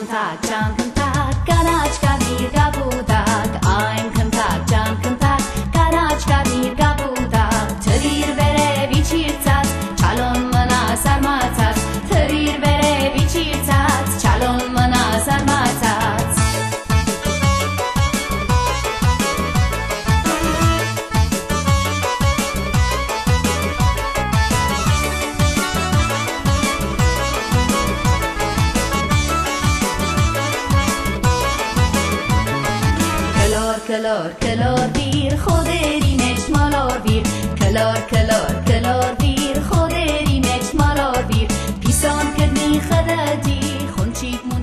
Tag, Janken Tag, Ganachka mir gabudag, ein Tag, Janken Tag, Ganachka mir gabudag, Trir bere bichirtsat, Chalon mana sarmatsat, Trir bere bichirtsat, Chalon mana sarmatsat. کلار دیر خودری نچ مالار بیر کلار دیر خودری نچ مالار بیر پیسان کدنی خددی خونچیک